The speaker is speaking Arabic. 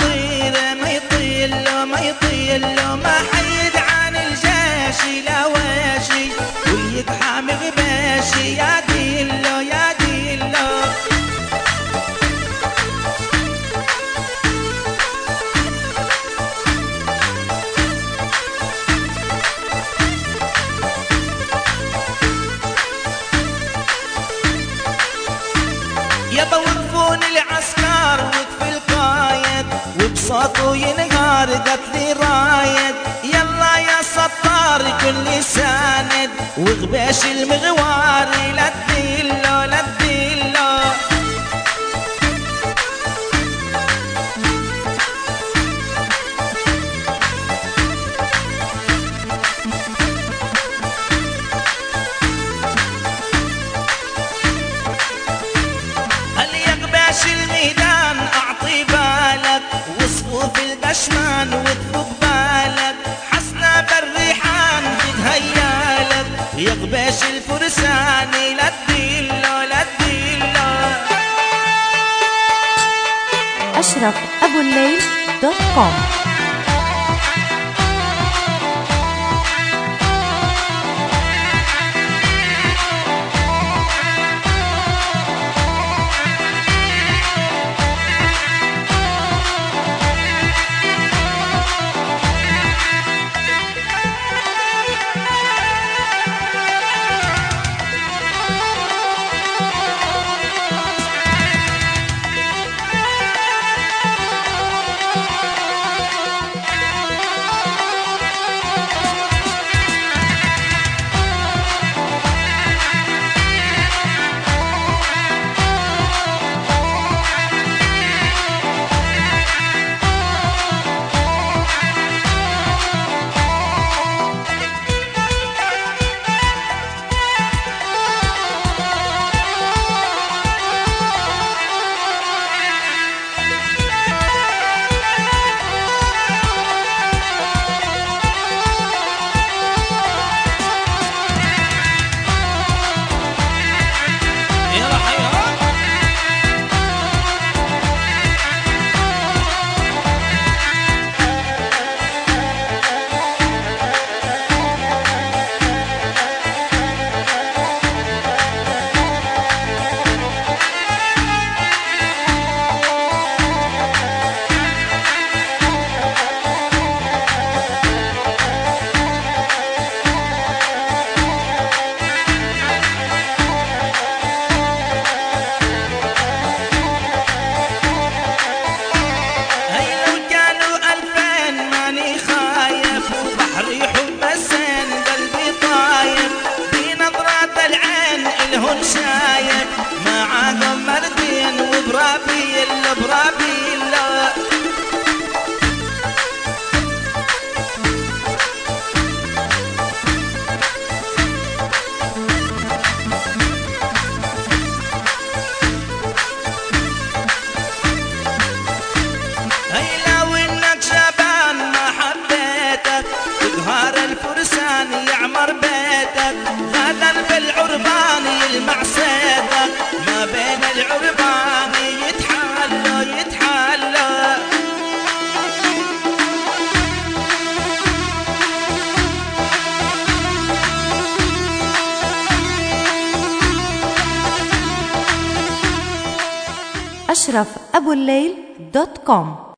طير ما يطيل له ما يطيل له ما حيد عن الجاشي لا واشي ويقحم غباشي يا ديلو يا ديلو. يابا وقفون العسكر وقف القايد وبصوته ينهار قتلي رايد يلا يا سطار كل ساند وغباش المغوار لا تديلو لا تديلو. الميدان اعطي بالك وصفوف البشمان وتفوق بالك حسنا بالريحان تتهيالك يا غباش الفرسان لا تديلو لا تديلو. أشرف أبو الليل .com. شايف معاهم مردين وبرابيل برابيل. هي لو انك شبان ما حبيتك تقهر الفرسان يعمر بيتك غدا في العربان يلمع سيدك ما بين العربان يتحلى يتحلى. أشرف أبو الليل .com.